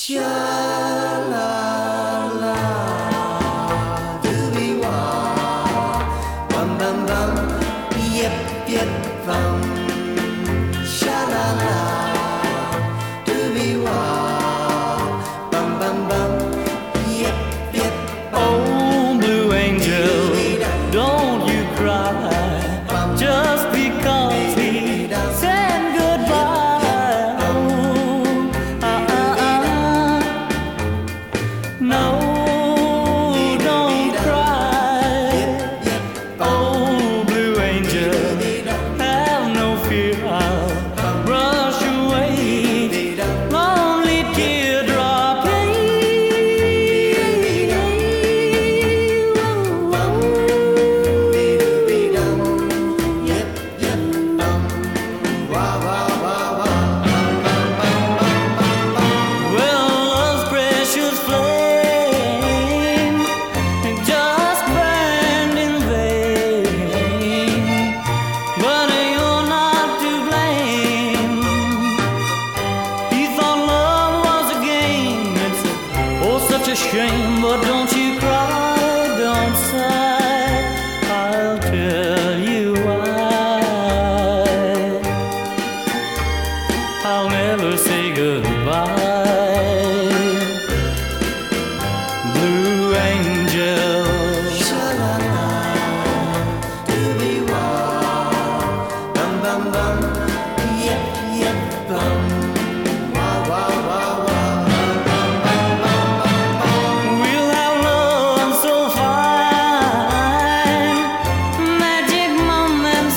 Sha la la, doobie wah, bum bum bum, yip yip bum. Sha la la, doobie wah, bum bum bum, yip yip bum. Oh, blue angel, don't you cry just because he said goodbye. No, don't cry. Oh, blue angel, have no fear, I'll brush away lonely teardrop. Well, love's precious flame just burned in vain, but you're not to blame. He thought love was a game. It's oh such a shame, but don't you cry, don't sigh. I'll tell you why. I'll never say goodbye, blue angel. Sha la la, doobie wah, bum bum bum, yip yip bum. Wah wah wah wah. We'll have love so fine, magic moments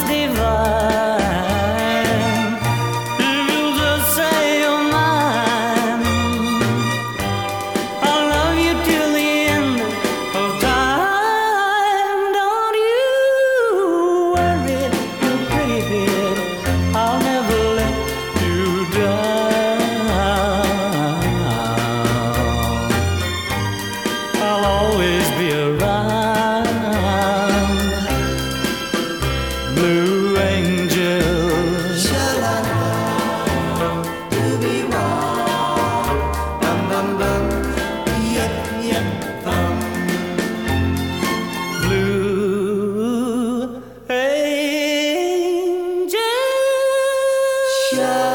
divine. If you'll just say you're mine, I'll love you till the end of time. Don't you worry, you pretty bit, I'll never let you down. I'll always be around, blue angel. Sha la la, doobie wah, bum bum bum, yip yip bum. Blue angel. Sha